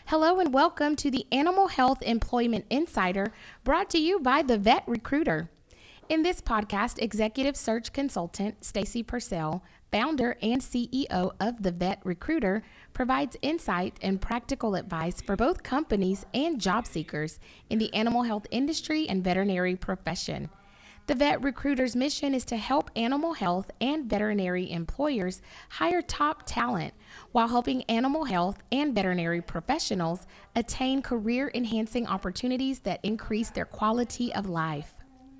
Hello and welcome to the Animal Health Employment Insider, brought to you by the Vet Recruiter. In this podcast, executive search consultant Stacy Purcell, founder and CEO of the Vet Recruiter, provides insight and practical advice for both companies and job seekers in the animal health industry and veterinary profession. The Vet Recruiter's mission is to help animal health and veterinary employers hire top talent while helping animal health and veterinary professionals attain career-enhancing opportunities that increase their quality of life.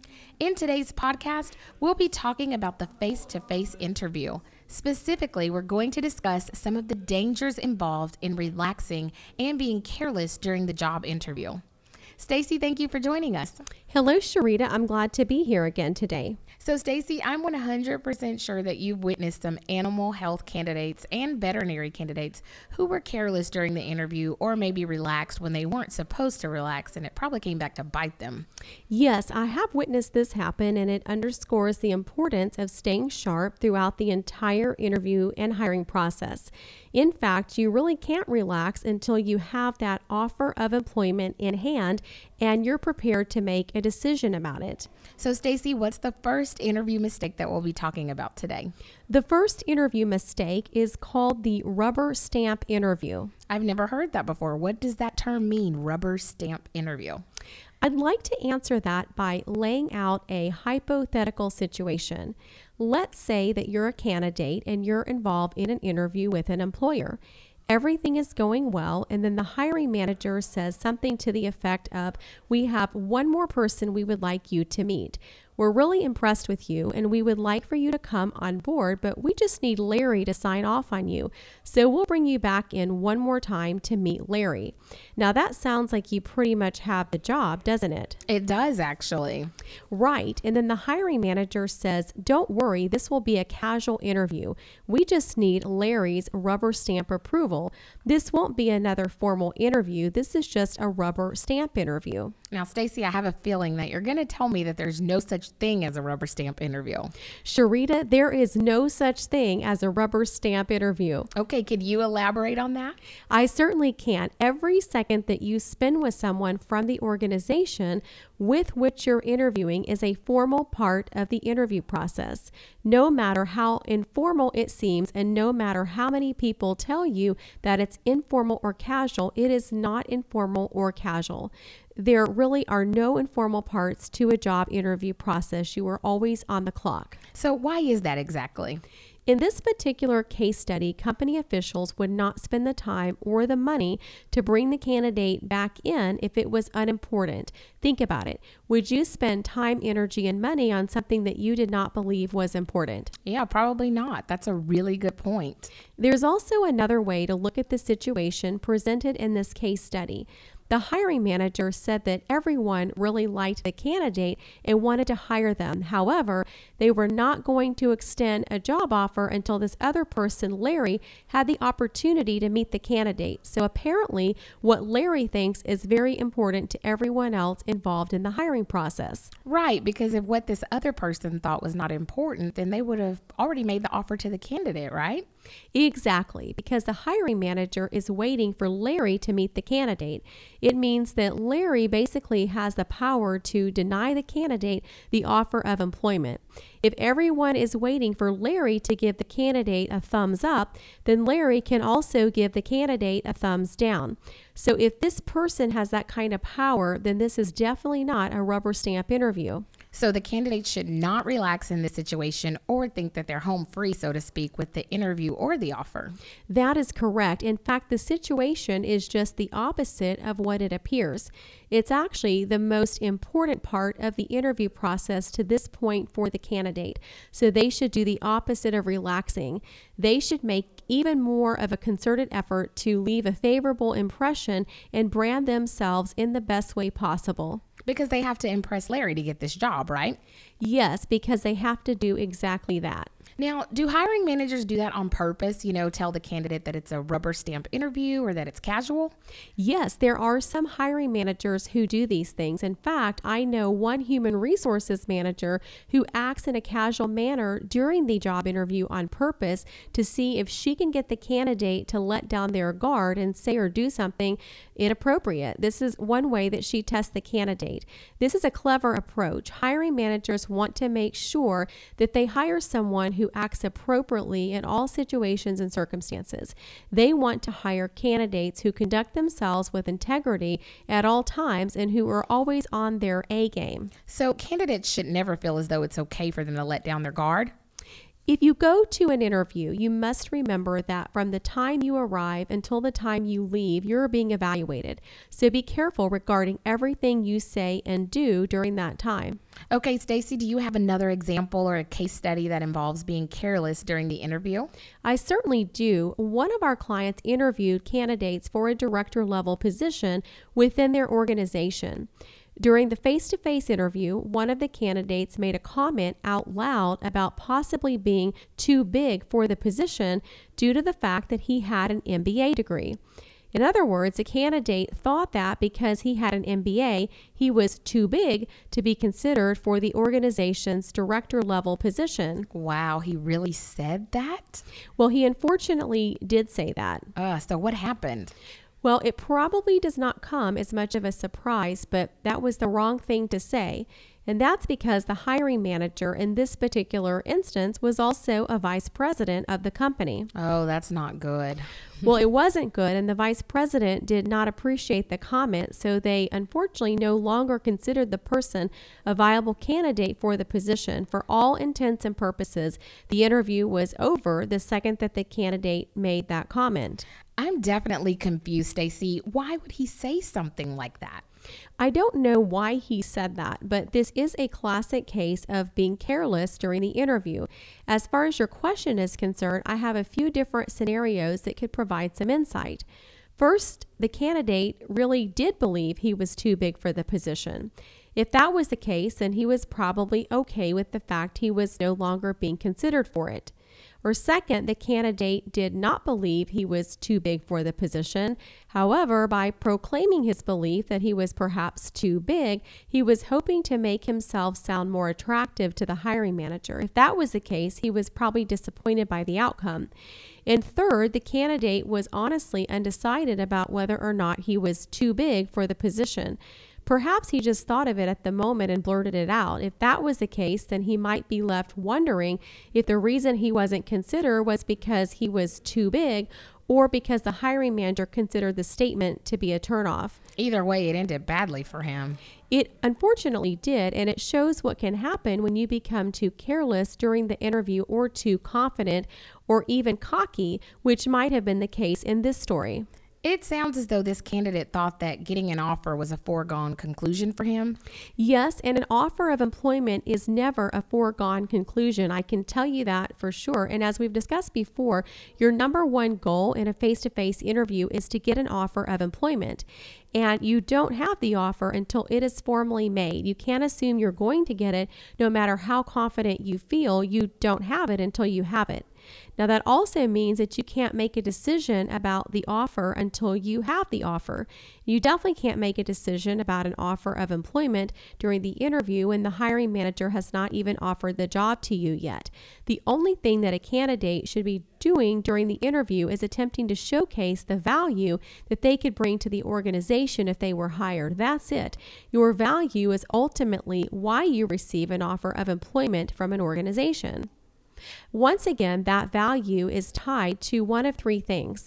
In today's podcast, we'll be talking about the face-to-face interview. Specifically, we're going to discuss some of the dangers involved in relaxing and being careless during the job interview. Stacy, thank you for joining us. Hello, Sharita. I'm glad to be here again today. So, Stacy, I'm 100% sure that you've witnessed some animal health candidates and veterinary candidates who were careless during the interview or maybe relaxed when they weren't supposed to relax, and it probably came back to bite them. Yes, I have witnessed this happen, and it underscores the importance of staying sharp throughout the entire interview and hiring process. In fact, you really can't relax until you have that offer of employment in hand and you're prepared to make a decision about it. So, Stacy, what's the first interview mistake that we'll be talking about today? The first interview mistake is called the rubber stamp interview. I've never heard that before. What does that term mean, rubber stamp interview? I'd like to answer that by laying out a hypothetical situation. Let's say that you're a candidate and you're involved in an interview with an employer. Everything is going well, and then the hiring manager says something to the effect of, "We have one more person we would like you to meet. We're really impressed with you, and we would like for you to come on board, but we just need Larry to sign off on you. So we'll bring you back in one more time to meet Larry." Now that sounds like you pretty much have the job, doesn't it? It does, actually. Right. And then the hiring manager says, "Don't worry, this will be a casual interview. We just need Larry's rubber stamp approval. This won't be another formal interview. This is just a rubber stamp interview." Now, Stacy, I have a feeling that you're going to tell me that there's no such thing as a rubber stamp interview. Sharita, there is no such thing as a rubber stamp interview. Okay, could you elaborate on that? I certainly can. Every second that you spend with someone from the organization with which you're interviewing is a formal part of the interview process. No matter how informal it seems, and no matter how many people tell you that it's informal or casual, it is not informal or casual. There really are no informal parts to a job interview process. You are always on the clock. So why is that exactly? In this particular case study, company officials would not spend the time or the money to bring the candidate back in if it was unimportant. Think about it. Would you spend time, energy, and money on something that you did not believe was important? Yeah, probably not. That's a really good point. There's also another way to look at the situation presented in this case study. The hiring manager said that everyone really liked the candidate and wanted to hire them. However, they were not going to extend a job offer until this other person, Larry, had the opportunity to meet the candidate. So apparently, what Larry thinks is very important to everyone else involved in the hiring process. Right, because if what this other person thought was not important, then they would have already made the offer to the candidate, right? Exactly, because the hiring manager is waiting for Larry to meet the candidate. It means that Larry basically has the power to deny the candidate the offer of employment. If everyone is waiting for Larry to give the candidate a thumbs up, then Larry can also give the candidate a thumbs down. So if this person has that kind of power, then this is definitely not a rubber stamp interview. So the candidate should not relax in this situation or think that they're home free, so to speak, with the interview or the offer. That is correct. In fact, the situation is just the opposite of what it appears. It's actually the most important part of the interview process to this point for the candidate. So they should do the opposite of relaxing. They should make even more of a concerted effort to leave a favorable impression and brand themselves in the best way possible. Because they have to impress Larry to get this job, right? Yes, because they have to do exactly that. Now, do hiring managers do that on purpose? Tell the candidate that it's a rubber stamp interview or that it's casual? Yes, there are some hiring managers who do these things. In fact, I know one human resources manager who acts in a casual manner during the job interview on purpose to see if she can get the candidate to let down their guard and say or do something inappropriate. This is one way that she tests the candidate. This is a clever approach. Hiring managers want to make sure that they hire someone who acts appropriately in all situations and circumstances. They want to hire candidates who conduct themselves with integrity at all times and who are always on their A game. So candidates should never feel as though it's okay for them to let down their guard? If you go to an interview, you must remember that from the time you arrive until the time you leave, you're being evaluated. So be careful regarding everything you say and do during that time. Okay, Stacy, do you have another example or a case study that involves being careless during the interview? I certainly do. One of our clients interviewed candidates for a director level position within their organization. During the face-to-face interview, one of the candidates made a comment out loud about possibly being too big for the position due to the fact that he had an MBA degree. In other words, the candidate thought that because he had an MBA, he was too big to be considered for the organization's director level position. Wow, he really said that? Well, he unfortunately did say that. So what happened? Well, it probably does not come as much of a surprise, but that was the wrong thing to say. And that's because the hiring manager in this particular instance was also a vice president of the company. Oh, that's not good. Well, it wasn't good, and the vice president did not appreciate the comment, so they unfortunately no longer considered the person a viable candidate for the position. For all intents and purposes, the interview was over the second that the candidate made that comment. I'm definitely confused, Stacy. Why would he say something like that? I don't know why he said that, but this is a classic case of being careless during the interview. As far as your question is concerned, I have a few different scenarios that could provide some insight. First, the candidate really did believe he was too big for the position. If that was the case, then he was probably okay with the fact he was no longer being considered for it. Or second, the candidate did not believe he was too big for the position. However, by proclaiming his belief that he was perhaps too big, he was hoping to make himself sound more attractive to the hiring manager. If that was the case, he was probably disappointed by the outcome. And third, the candidate was honestly undecided about whether or not he was too big for the position. Perhaps he just thought of it at the moment and blurted it out. If that was the case, then he might be left wondering if the reason he wasn't considered was because he was too big or because the hiring manager considered the statement to be a turnoff. Either way, it ended badly for him. It unfortunately did, and it shows what can happen when you become too careless during the interview or too confident or even cocky, which might have been the case in this story. It sounds as though this candidate thought that getting an offer was a foregone conclusion for him. Yes, and an offer of employment is never a foregone conclusion. I can tell you that for sure. And as we've discussed before, your number one goal in a face-to-face interview is to get an offer of employment. And you don't have the offer until it is formally made. You can't assume you're going to get it no matter how confident you feel. You don't have it until you have it. Now, that also means that you can't make a decision about the offer until you have the offer. You definitely can't make a decision about an offer of employment during the interview when the hiring manager has not even offered the job to you yet. The only thing that a candidate should be doing during the interview is attempting to showcase the value that they could bring to the organization if they were hired. That's it. Your value is ultimately why you receive an offer of employment from an organization. Once again, that value is tied to one of three things.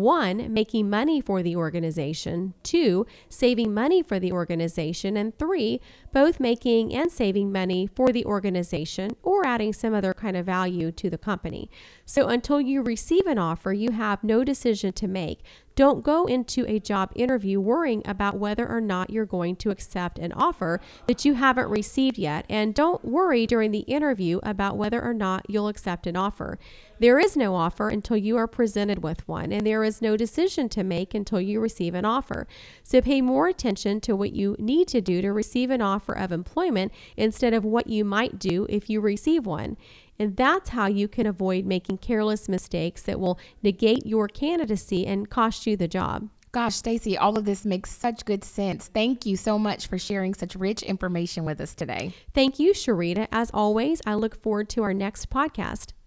1, making money for the organization. 2, saving money for the organization. And 3, both making and saving money for the organization or adding some other kind of value to the company. So until you receive an offer, you have no decision to make. Don't go into a job interview worrying about whether or not you're going to accept an offer that you haven't received yet. And don't worry during the interview about whether or not you'll accept an offer. There is no offer until you are presented with one, and there is no decision to make until you receive an offer. So pay more attention to what you need to do to receive an offer of employment instead of what you might do if you receive one. And that's how you can avoid making careless mistakes that will negate your candidacy and cost you the job. Gosh, Stacey, all of this makes such good sense. Thank you so much for sharing such rich information with us today. Thank you, Sharita. As always, I look forward to our next podcast.